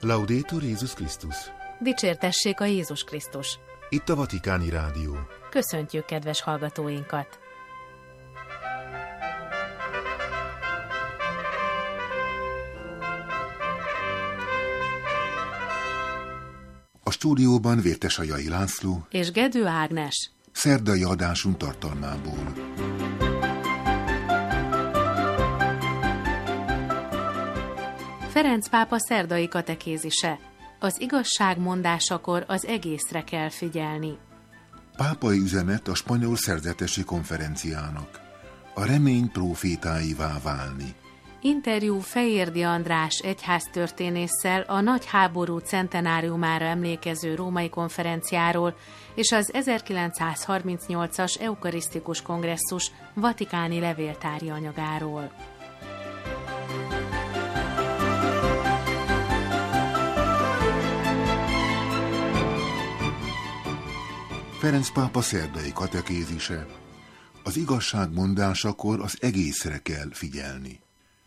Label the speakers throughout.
Speaker 1: Laudetur Jézus Krisztus.
Speaker 2: Dicsértessék a Jézus Krisztus.
Speaker 1: Itt a Vatikáni Rádió.
Speaker 2: Köszöntjük kedves hallgatóinkat.
Speaker 1: A stúdióban Vértesajai László
Speaker 2: és Gedő Ágnes.
Speaker 1: Szerdai adásunk tartalmából.
Speaker 2: Ferenc pápa szerdai katekézise. Az igazság mondásakor az egészre kell figyelni.
Speaker 1: Pápai üzenet a spanyol szerzetesi konferenciának. A remény prófétáivá válni.
Speaker 2: Interjú Fejérdi András egyháztörténésszel a nagy háború centenáriumára emlékező római konferenciáról és az 1938-as eukarisztikus kongresszus vatikáni levéltári anyagáról.
Speaker 1: Ferenc pápa szerdai katekézise. Az igazság mondásakor az egészre kell figyelni.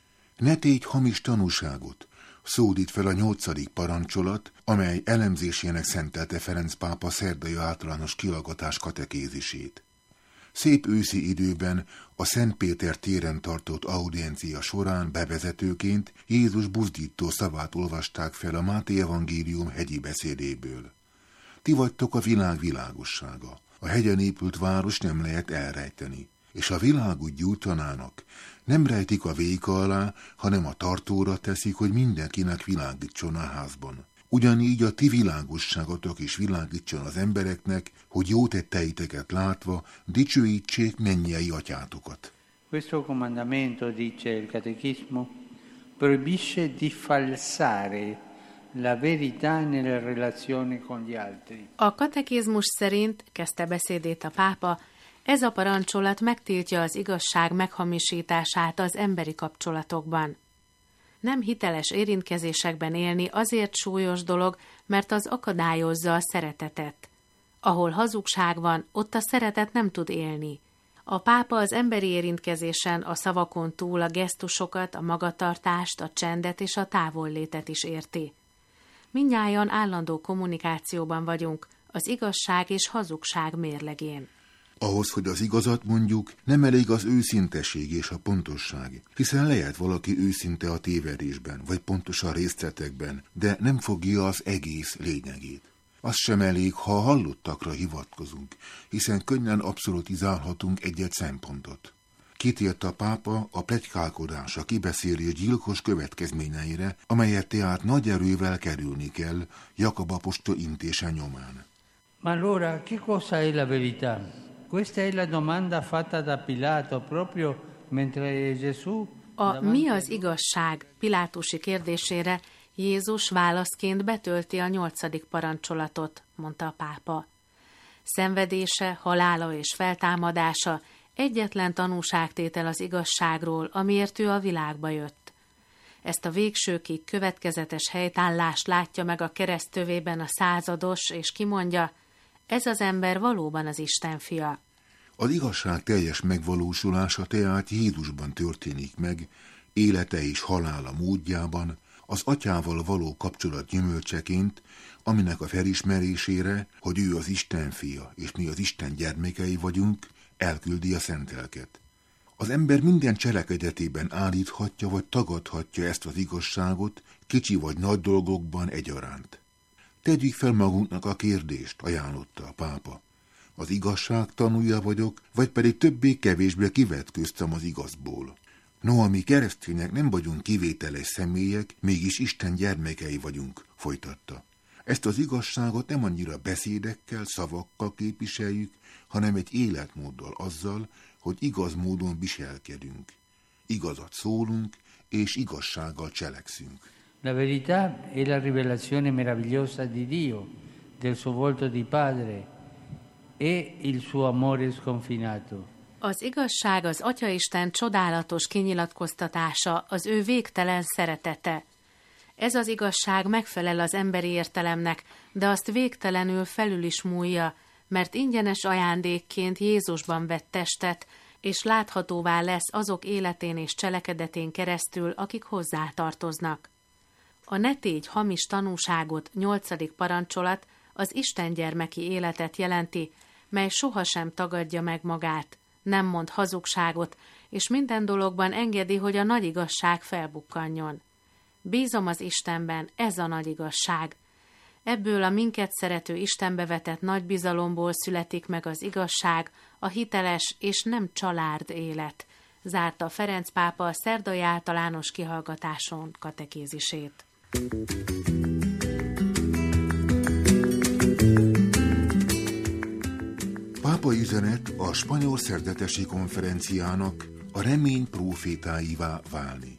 Speaker 1: Ne tégy hamis tanúságot, szólít fel a 8. parancsolat, amely elemzésének szentelte Ferenc pápa szerdai általános kihallgatás katekézisét. Szép őszi időben a Szent Péter téren tartott audiencia során bevezetőként Jézus buzdító szavát olvasták fel a Máté evangélium hegyi beszédéből. Ti vagytok a világ világossága. A hegyen épült város nem lehet elrejteni, és a világút gyújtanának nem rejtik a véka alá, hanem a tartóra teszik, hogy mindenkinek világítson a házban. Ugyanígy a ti világosságotok is világítson az embereknek, hogy jó tetteiteket látva dicsőítsék mennyei atyátokat.
Speaker 3: Questo comandamento, dice il Catechismo, proibisce di falsare la verità nelle relazioni con gli altri.
Speaker 2: A katekizmus szerint, kezdte beszédét a pápa, ez a parancsolat megtiltja az igazság meghamisítását az emberi kapcsolatokban. Nem hiteles érintkezésekben élni azért súlyos dolog, mert az akadályozza a szeretetet. Ahol hazugság van, ott a szeretet nem tud élni. A pápa az emberi érintkezésen a szavakon túl a gesztusokat, a magatartást, a csendet és a távollétet is érti. Mindnyájan állandó kommunikációban vagyunk az igazság és hazugság mérlegén.
Speaker 1: Ahhoz, hogy az igazat mondjuk, nem elég az őszinteség és a pontosság, hiszen lehet valaki őszinte a tévedésben, vagy pontos a részletekben, de nem fogja az egész lényegét. Az sem elég, ha a hallottakra hivatkozunk, hiszen könnyen abszolutizálhatunk egy-egy szempontot. Kitért a pápa a pletykálkodás, a kibeszélés gyilkos következményeire, amelyet tehát nagy erővel kerülni kell Jakab apostol intése nyomán.
Speaker 3: Ma allora, che cosa è la verità? Questa è la domanda fatta da Pilato proprio mentre Gesù...
Speaker 2: Mi az igazság Pilátusi kérdésére Jézus válaszként betölti a 8. parancsolatot, mondta a pápa. Szenvedése, halála és feltámadása egyetlen tanúságtétel az igazságról, amiért ő a világba jött. Ezt a végsőkig következetes helytállást látja meg a kereszt tövében a százados, és kimondja, ez az ember valóban az Isten fia.
Speaker 1: Az igazság teljes megvalósulása tehát Jézusban történik meg, élete és halála módjában, az atyával való kapcsolat gyümölcseként, aminek a felismerésére, hogy ő az Isten fia, és mi az Isten gyermekei vagyunk, elküldi a szent lelket. Az ember minden cselekedetében állíthatja vagy tagadhatja ezt az igazságot, kicsi vagy nagy dolgokban egyaránt. Tegyük fel magunknak a kérdést, ajánlotta a pápa. Az igazság tanúja vagyok, vagy pedig többé-kevésbé kivetköztem az igazból. Noha mi keresztények nem vagyunk kivételes személyek, mégis Isten gyermekei vagyunk, folytatta. Ezt az igazságot nem annyira beszédekkel, szavakkal képviseljük, hanem egy életmóddal azzal, hogy igaz módon viselkedünk. Igazat szólunk, és igazsággal cselekszünk.
Speaker 3: La verità è la rivelazione meravigliosa di Dio, del suo volto di Padre e il suo amore sconfinato.
Speaker 2: Az igazság az Atyaisten csodálatos kinyilatkoztatása, az ő végtelen szeretete. Ez az igazság megfelel az emberi értelemnek, de azt végtelenül felül is múlja, mert ingyenes ajándékként Jézusban vett testet, és láthatóvá lesz azok életén és cselekedetén keresztül, akik hozzá tartoznak. A ne tégy hamis tanúságot 8. parancsolat az Isten gyermeki életet jelenti, mely sohasem tagadja meg magát, nem mond hazugságot, és minden dologban engedi, hogy a nagy igazság felbukkanjon. Bízom az Istenben, ez a nagy igazság. Ebből a minket szerető Istenbe vetett nagy bizalomból születik meg az igazság, a hiteles és nem csalárd élet, zárta Ferenc pápa a szerdai általános kihallgatáson katekézisét.
Speaker 1: Pápai üzenet a spanyol szerzetesi konferenciának, a remény prófétáivá válni.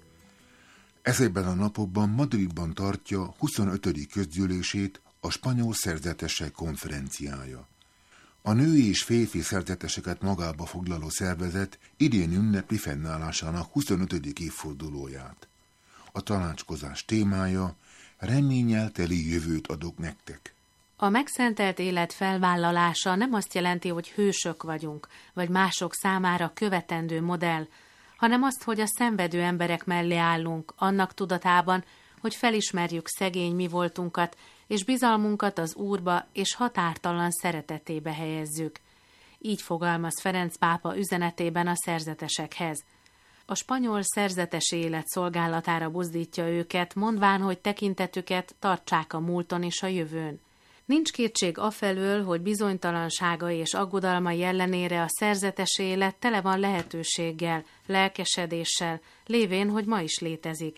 Speaker 1: Ezekben a napokban Madridban tartja 25. közgyűlését a spanyol szerzetesek konferenciája. A női és férfi szerzeteseket magába foglaló szervezet idén ünnepli fennállásának 25. évfordulóját. A tanácskozás témája: reménnyel teli jövőt adok nektek.
Speaker 2: A megszentelt élet felvállalása nem azt jelenti, hogy hősök vagyunk, vagy mások számára követendő modell, hanem azt, hogy a szenvedő emberek mellé állunk, annak tudatában, hogy felismerjük szegény mi voltunkat, és bizalmunkat az Úrba és határtalan szeretetébe helyezzük. Így fogalmaz Ferenc pápa üzenetében a szerzetesekhez. A spanyol szerzetesi élet szolgálatára buzdítja őket, mondván, hogy tekintetüket tartsák a múlton és a jövőn. Nincs kétség afelől, hogy bizonytalansága és aggodalmai ellenére a szerzetes élet tele van lehetőséggel, lelkesedéssel, lévén, hogy ma is létezik.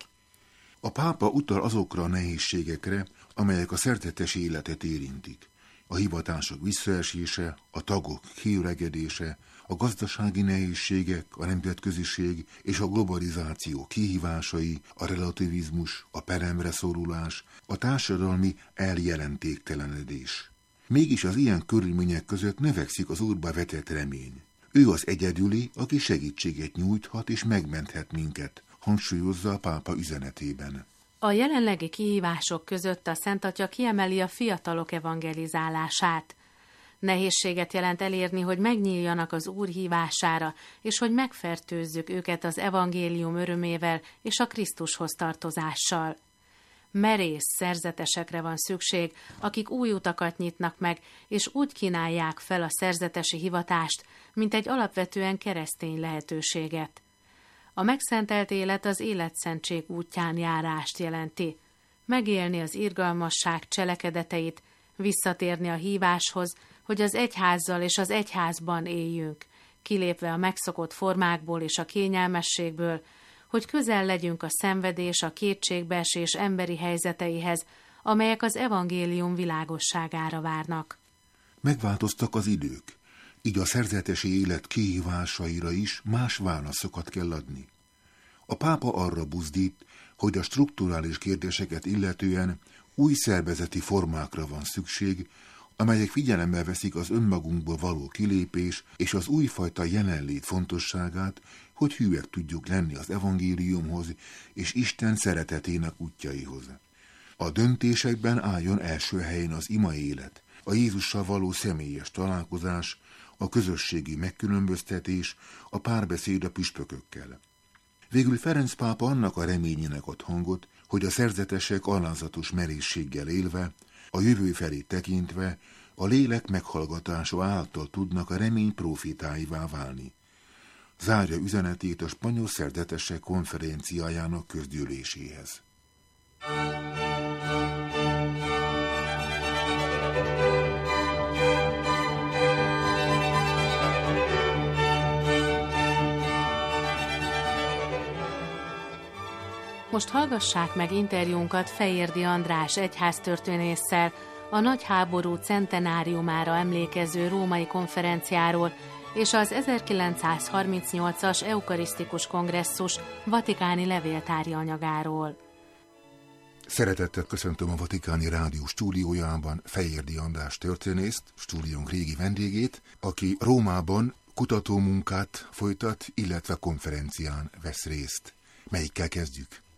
Speaker 1: A pápa utal azokra a nehézségekre, amelyek a szerzetesi életet érintik. A hivatások visszaesése, a tagok kiöregedése, a gazdasági nehézségek, a nemzetköziség és a globalizáció kihívásai, a relativizmus, a peremre szorulás, a társadalmi eljelentéktelenedés. Mégis az ilyen körülmények között növekszik az Úrba vetett remény. Ő az egyedüli, aki segítséget nyújthat és megmenthet minket, hangsúlyozza a pápa üzenetében.
Speaker 2: A jelenlegi kihívások között a Szent Atya kiemeli a fiatalok evangelizálását. Nehézséget jelent elérni, hogy megnyíljanak az Úr hívására, és hogy megfertőzzük őket az evangélium örömével és a Krisztushoz tartozással. Merész szerzetesekre van szükség, akik új utakat nyitnak meg, és úgy kínálják fel a szerzetesi hivatást, mint egy alapvetően keresztény lehetőséget. A megszentelt élet az életszentség útján járást jelenti. Megélni az irgalmasság cselekedeteit, visszatérni a híváshoz, hogy az egyházzal és az egyházban éljünk, kilépve a megszokott formákból és a kényelmességből, hogy közel legyünk a szenvedés, a kétségbeesés emberi helyzeteihez, amelyek az evangélium világosságára várnak.
Speaker 1: Megváltoztak az idők, így a szerzetesi élet kihívásaira is más válaszokat kell adni. A pápa arra buzdít, hogy a strukturális kérdéseket illetően új szervezeti formákra van szükség, amelyek figyelembe veszik az önmagunkból való kilépés és az újfajta jelenlét fontosságát, hogy hűek tudjuk lenni az evangéliumhoz és Isten szeretetének útjaihoz. A döntésekben álljon első helyen az ima élet, a Jézussal való személyes találkozás, a közösségi megkülönböztetés, a párbeszéd a püspökökkel. Végül Ferenc pápa annak a reményének ad hangot, hogy a szerzetesek alázatos merészséggel élve, a jövő felé tekintve, a lélek meghallgatása által tudnak a remény prófétáivá válni. Zárja üzenetét a spanyol szerzetesek konferenciájának közgyűléséhez.
Speaker 2: Most hallgassák meg interjúnkat Fejérdi András egyháztörténésszel a nagy háború centenáriumára emlékező római konferenciáról és az 1938-as eukarisztikus kongresszus vatikáni levéltári anyagáról.
Speaker 1: Szeretettel köszöntöm a Vatikáni Rádió stúdiójában Fejérdi András történészt, stúdiónk régi vendégét, aki Rómában kutatómunkát folytat, illetve konferencián vesz részt. Melyikkel kezdjük?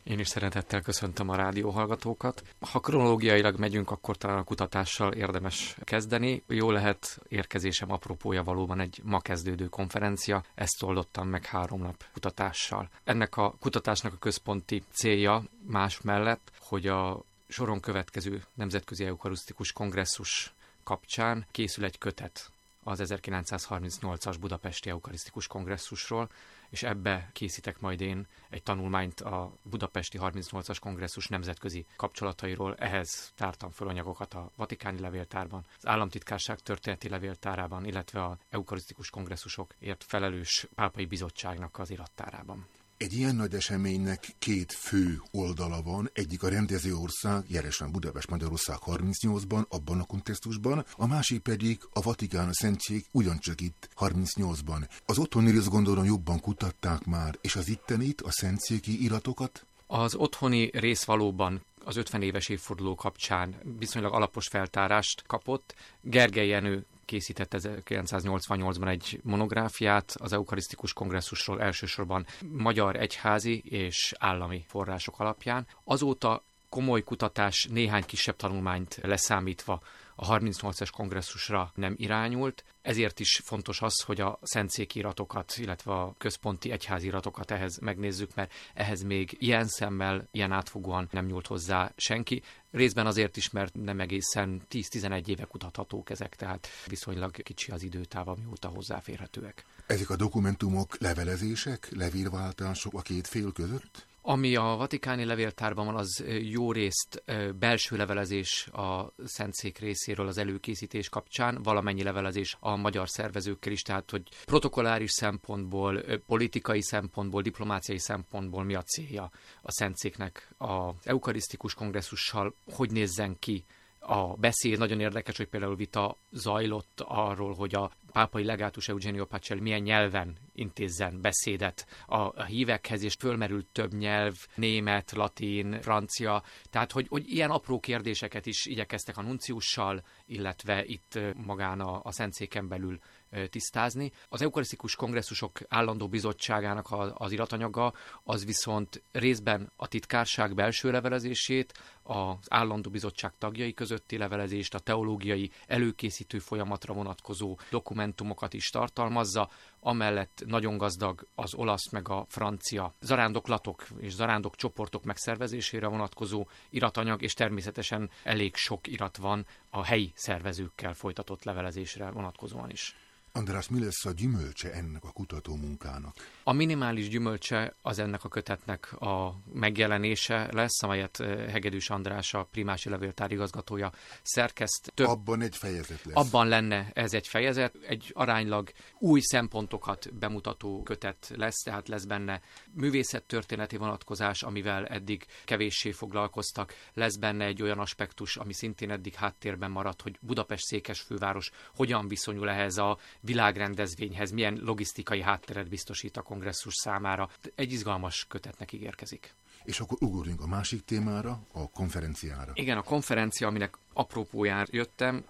Speaker 4: Én is szeretettel köszöntöm a rádióhallgatókat. Ha kronológiailag megyünk, akkor talán a kutatással érdemes kezdeni. Jó lehet, érkezésem apropója valóban egy ma kezdődő konferencia. Ezt oldottam meg 3 nap kutatással. Ennek a kutatásnak a központi célja más mellett, hogy a soron következő Nemzetközi Eukarisztikus Kongresszus kapcsán készül egy kötet az 1938-as Budapesti Eukarisztikus Kongresszusról, és ebbe készítek majd én egy tanulmányt a Budapesti 38-as kongresszus nemzetközi kapcsolatairól. Ehhez tártam föl anyagokat a Vatikáni Levéltárban, az Államtitkárság történeti levéltárában, illetve az eukarisztikus kongresszusokért felelős pápai bizottságnak az irattárában.
Speaker 1: Egy ilyen nagy eseménynek 2 fő oldala van, egyik a rendező ország, jelesen Budapest Magyarország 38-ban, abban a kontextusban, a másik pedig a Vatikán, a Szentség ugyancsak itt 38-ban. Az otthoni részt gondolom jobban kutatták már, és az ittenit, a szentszéki iratokat?
Speaker 4: Az otthoni rész valóban az 50 éves évforduló kapcsán viszonylag alapos feltárást kapott. Gergely Jenő készített 1988-ban egy monográfiát az eukarisztikus kongresszusról, elsősorban magyar egyházi és állami források alapján. Azóta komoly kutatás, néhány kisebb tanulmányt leszámítva a 38-as kongresszusra nem irányult. Ezért is fontos az, hogy a szentszéki iratokat, illetve a központi egyházi iratokat ehhez megnézzük, mert ehhez még ilyen szemmel, ilyen átfogóan nem nyúlt hozzá senki. Részben azért is, mert nem egészen 10-11 éve kutathatók ezek, tehát viszonylag kicsi az időtáv, amióta hozzáférhetőek.
Speaker 1: Ezek a dokumentumok levelezések, levélváltások a 2 fél között?
Speaker 4: Ami a Vatikáni Levéltárban van, az jó részt belső levelezés a Szentszék részéről az előkészítés kapcsán, valamennyi levelezés a magyar szervezőkkel is, tehát hogy protokolláris szempontból, politikai szempontból, diplomáciai szempontból mi a célja a Szentszéknek az eukarisztikus kongresszussal, hogy nézzen ki a beszéd. Nagyon érdekes, hogy például vita zajlott arról, hogy a pápai legátus Eugenio Pacelli milyen nyelven intézzen beszédet a hívekhez, és fölmerült több nyelv, német, latin, francia, tehát hogy ilyen apró kérdéseket is igyekeztek a nunciussal, illetve itt magán a Szentszéken belül tisztázni. Az eukarisztikus kongresszusok állandó bizottságának az iratanyaga az viszont részben a titkárság belső levelezését, az állandó bizottság tagjai közötti levelezést, a teológiai előkészítő folyamatra vonatkozó dokumentumokat is tartalmazza, amellett nagyon gazdag az olasz meg a francia zarándoklatok és zarándokcsoportok megszervezésére vonatkozó iratanyag, és természetesen elég sok irat van a helyi szervezőkkel folytatott levelezésre vonatkozóan is.
Speaker 1: András, mi lesz a gyümölcse ennek a kutatómunkának?
Speaker 4: A minimális gyümölcse az ennek a kötetnek a megjelenése lesz, amelyet Hegedűs András, a Primási Levéltár igazgatója szerkeszt.
Speaker 1: Abban egy fejezet lesz.
Speaker 4: Abban lenne ez egy fejezet, egy aránylag új szempontokat bemutató kötet lesz, tehát lesz benne művészettörténeti vonatkozás, amivel eddig kevéssé foglalkoztak, lesz benne egy olyan aspektus, ami szintén eddig háttérben maradt, hogy Budapest székesfőváros hogyan viszonyul ehhez a világrendezvényhez, milyen logisztikai hátteret biztosít a kongresszus számára. Egy izgalmas kötetnek ígérkezik.
Speaker 1: És akkor ugorjunk a másik témára, a konferenciára.
Speaker 4: Igen, a konferencia, aminek apropóján jöttem,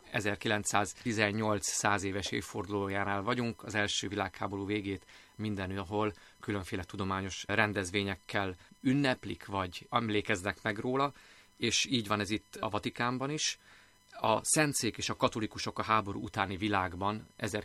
Speaker 4: 1918 100 éves évfordulójánál vagyunk, az első világháború végét mindenhol különféle tudományos rendezvényekkel ünneplik, vagy emlékeznek meg róla, és így van ez itt a Vatikánban is. A Szentszék és a katolikusok a háború utáni világban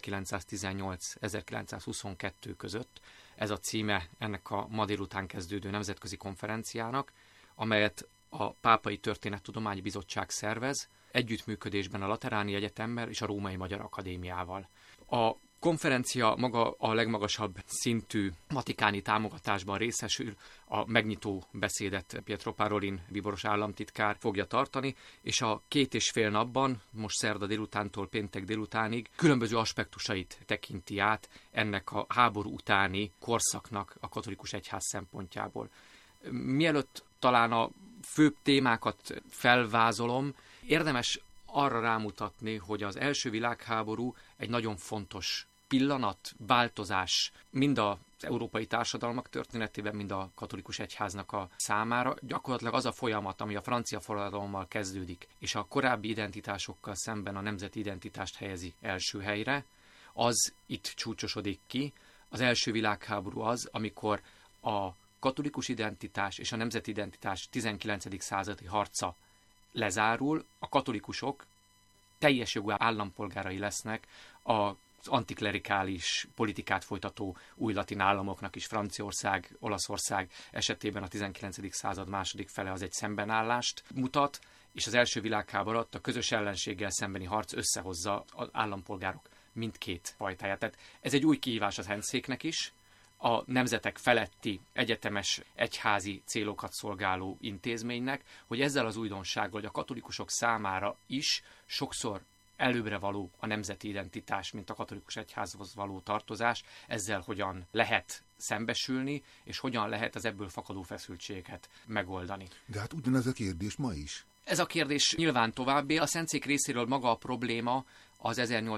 Speaker 4: 1918-1922 között, ez a címe ennek a ma délután kezdődő nemzetközi konferenciának, amelyet a Pápai Történettudományi Bizottság szervez, együttműködésben a Lateráni Egyetemmel és a Római Magyar Akadémiával. A konferencia maga a legmagasabb szintű vatikáni támogatásban részesül, a megnyitó beszédet Pietro Parolin bíboros államtitkár fogja tartani, és a 2,5 napban, most szerda délutántól péntek délutánig különböző aspektusait tekinti át ennek a háború utáni korszaknak a katolikus egyház szempontjából. Mielőtt talán a főbb témákat felvázolom, érdemes arra rámutatni, hogy az első világháború egy nagyon fontos pillanat, változás mind az európai társadalmak történetében, mind a katolikus egyháznak a számára. Gyakorlatilag az a folyamat, ami a francia forradalommal kezdődik, és a korábbi identitásokkal szemben a nemzeti identitást helyezi első helyre, az itt csúcsosodik ki. Az első világháború az, amikor a katolikus identitás és a nemzeti identitás 19. századi harca lezárul, a katolikusok teljes jogú állampolgárai lesznek az antiklerikális politikát folytató új latin államoknak is. Franciaország, Olaszország esetében a 19. század második fele az egy szembenállást mutat, és az első világháború alatt a közös ellenséggel szembeni harc összehozza az állampolgárok mindkét fajtáját. Tehát ez egy új kihívás az Szentszéknek is, a nemzetek feletti egyetemes egyházi célokat szolgáló intézménynek, hogy ezzel az újdonsággal, hogy a katolikusok számára is sokszor előbbre való a nemzeti identitás, mint a katolikus egyházhoz való tartozás, ezzel hogyan lehet szembesülni, és hogyan lehet az ebből fakadó feszültséget megoldani.
Speaker 1: De hát ugyanez a kérdés ma is.
Speaker 4: Ez a kérdés nyilván továbbé. A Szentszék részéről maga a probléma az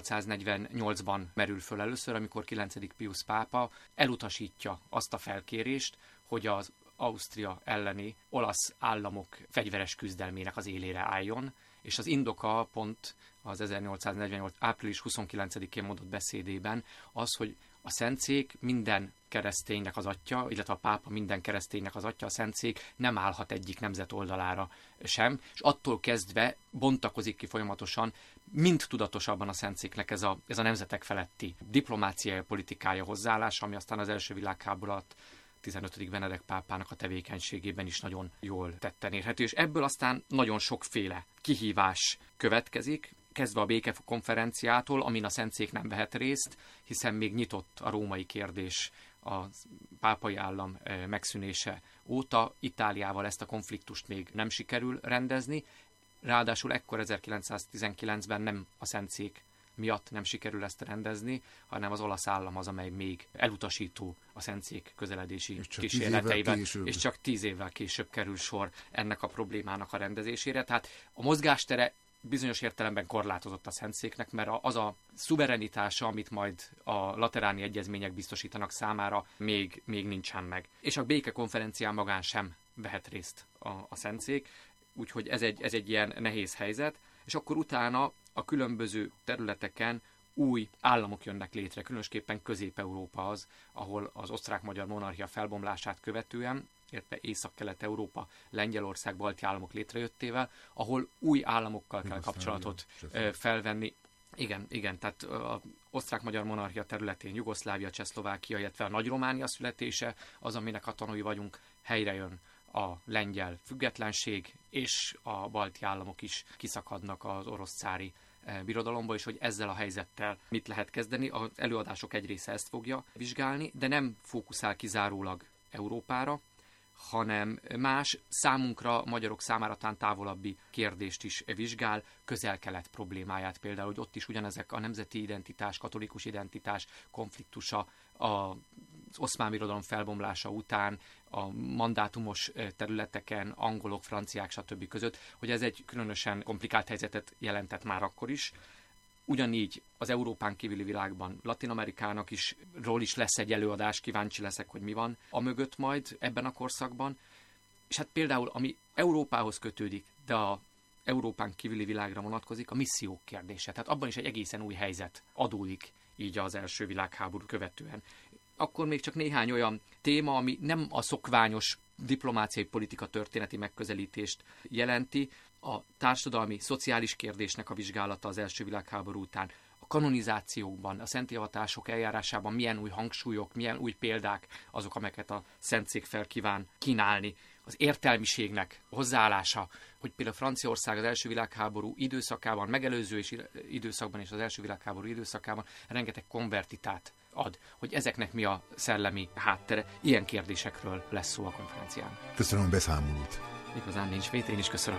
Speaker 4: 1848-ban merül föl először, amikor 9. Piusz pápa elutasítja azt a felkérést, hogy az Ausztria elleni olasz államok fegyveres küzdelmének az élére álljon, és az indoka pont az 1848. április 29-én mondott beszédében az, hogy a Szentszék minden kereszténynek az atya, illetve a pápa minden kereszténynek az atya, a Szentszék nem állhat egyik nemzet oldalára sem, és attól kezdve bontakozik ki folyamatosan, mind tudatosabban a Szentszéknek ez a nemzetek feletti diplomáciai politikája, hozzáállása, ami aztán az első világháború alatt 15. Benedek pápának a tevékenységében is nagyon jól tetten érhető, és ebből aztán nagyon sokféle kihívás következik, kezdve a békekonferenciától, amin a Szentszék nem vehet részt, hiszen még nyitott a római kérdés a pápai állam megszűnése óta. Itáliával ezt a konfliktust még nem sikerül rendezni, ráadásul ekkor 1919-ben nem a Szentszék miatt nem sikerül ezt rendezni, hanem az olasz állam az, amely még elutasító a Szentszék közeledési kísérleteivel, és csak 10 évvel később kerül sor ennek a problémának a rendezésére. Tehát a mozgástere bizonyos értelemben korlátozott a Szentszéknek, mert az a szuverenitása, amit majd a lateráni egyezmények biztosítanak számára, még nincsen meg. És a békekonferencián magán sem vehet részt a Szentszék, úgyhogy ez egy ilyen nehéz helyzet, és akkor utána a különböző területeken új államok jönnek létre, különösképpen Közép-Európa az, ahol az osztrák-magyar monarchia felbomlását követően, illetve Észak-Kelet-Európa, Lengyelország, balti államok létrejöttével, ahol új államokkal kell kapcsolatot felvenni. Igen, tehát az osztrák-magyar monarchia területén Jugoszlávia, Csehszlovákia, illetve a Nagy-Románia születése az, aminek a tanúi vagyunk, helyre jön a lengyel függetlenség, és a balti államok is kiszakadnak az orosz cári birodalomba, és hogy ezzel a helyzettel mit lehet kezdeni. Az előadások egy része ezt fogja vizsgálni, de nem fókuszál kizárólag Európára, hanem más, számunkra, magyarok számára talán távolabbi kérdést is vizsgál, Közel-Kelet problémáját például, hogy ott is ugyanezek a nemzeti identitás, katolikus identitás konfliktusa, az oszmán birodalom felbomlása után, a mandátumos területeken, angolok, franciák, stb. Között, hogy ez egy különösen komplikált helyzetet jelentett már akkor is. Ugyanígy az Európán kívüli világban, Latin-Amerikának ról is lesz egy előadás, kíváncsi leszek, hogy mi van a mögött majd ebben a korszakban. És hát például, ami Európához kötődik, de a Európán kívüli világra vonatkozik, a missziók kérdése. Tehát abban is egy egészen új helyzet adódik így az első világháború követően. Akkor még csak néhány olyan téma, ami nem a szokványos diplomáciai politika történeti megközelítést jelenti, a társadalmi, szociális kérdésnek a vizsgálata az első világháború után, a kanonizációkban, a szenthivatások eljárásában milyen új hangsúlyok, milyen új példák azok, amelyeket a Szentszék fel kíván kínálni, az értelmiségnek hozzáállása, hogy például Franciaország az első világháború időszakában, megelőző időszakban és az első világháború időszakában rengeteg konvertitát ad, hogy ezeknek mi a szellemi háttere. Ilyen kérdésekről lesz szó a konferencián.
Speaker 1: Köszönöm a beszámolót.
Speaker 4: Igazán nincs vét, én is köszönöm.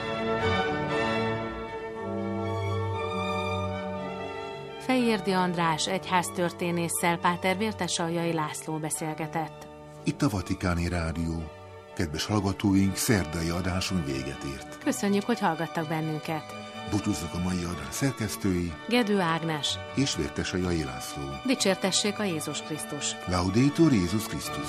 Speaker 2: Fejérdi András egyháztörténésszel Páter Vértesaljai László beszélgetett.
Speaker 1: Itt a Vatikáni Rádió. Kedves hallgatóink, szerdai adásunk véget ért.
Speaker 2: Köszönjük, hogy hallgattak bennünket.
Speaker 1: Búcsúzzuk a mai adás szerkesztői,
Speaker 2: Gedő Ágnes
Speaker 1: és Vértesaljai László.
Speaker 2: Dicsértessék a Jézus Krisztus.
Speaker 1: Laudetur Jézus Krisztus.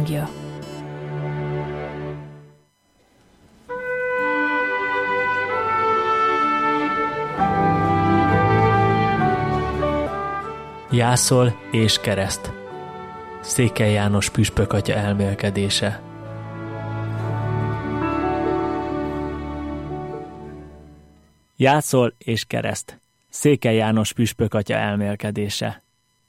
Speaker 5: hangja.
Speaker 6: Jászol és kereszt. Székely János püspök atya elmélkedése. Jászol és kereszt. Székely János püspök atya elmélkedése.